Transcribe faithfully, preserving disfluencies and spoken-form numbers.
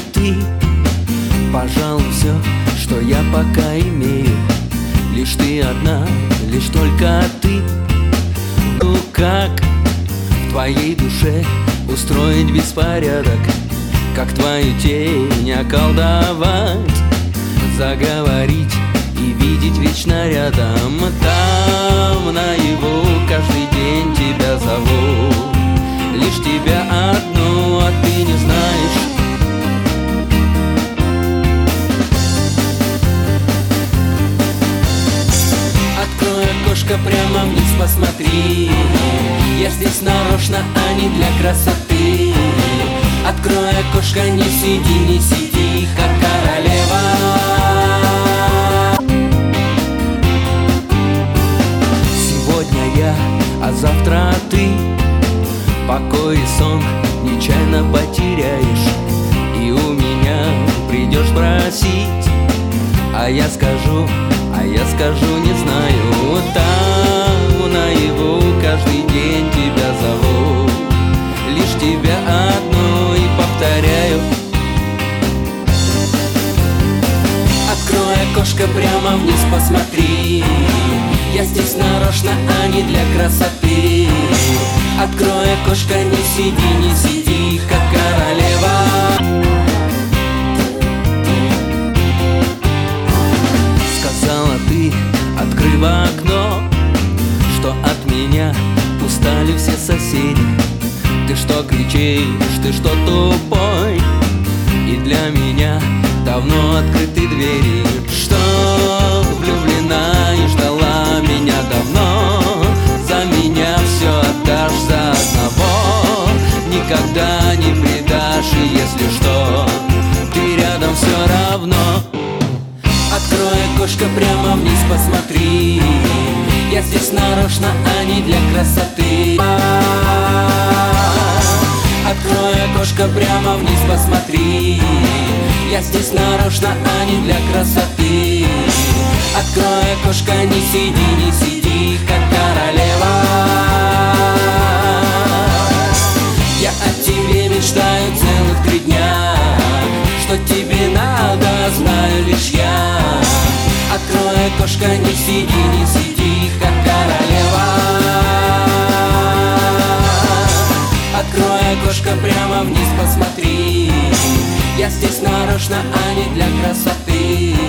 ты, пожалуй, все, что я пока имею. Лишь ты одна, лишь только ты. Ну как в твоей душе устроить беспорядок, как твою тень околдовать, заговорить и видеть вечно рядом. Там наяву каждый день тебя зову, лишь тебя одну, а ты не знаешь. Открой окошко, прямо вниз посмотри. Я здесь нарочно, а не для красоты. Открой окошко, не сиди, не сиди, как королева. Сегодня я, а завтра ты. Покой и сон нечаянно потеряешь, и у меня придешь просить, а я скажу, а я скажу, не знаю. Там наяву каждый день тебя зову, лишь тебя одну и повторяю. Открой окошко, прямо вниз посмотри. Я здесь нарочно, а не для красоты. Открой окошко, не сиди, не сиди, как королева. Сказала ты, открыв окно, что от меня устали все соседи. Ты что кричишь, ты что тупой? И для меня давно открыты двери. Что влюблена и ждала меня давно, за меня все отдашь за одного. Никогда не предашь, и если что, ты рядом все равно. Открой окошко, прямо вниз посмотри. Я здесь нарочно, а не для красоты. Открой окошко, прямо вниз посмотри. Я здесь нарочно, а не для красоты. Открой окошко, не сиди, не сиди, как королева. Я о тебе мечтаю целых три дня. Что тебе надо, знаю лишь я. Открой окошко, не сиди, не сиди, как королева. Открой окошко, прямо вниз посмотри. Я здесь нарочно, а не для красоты.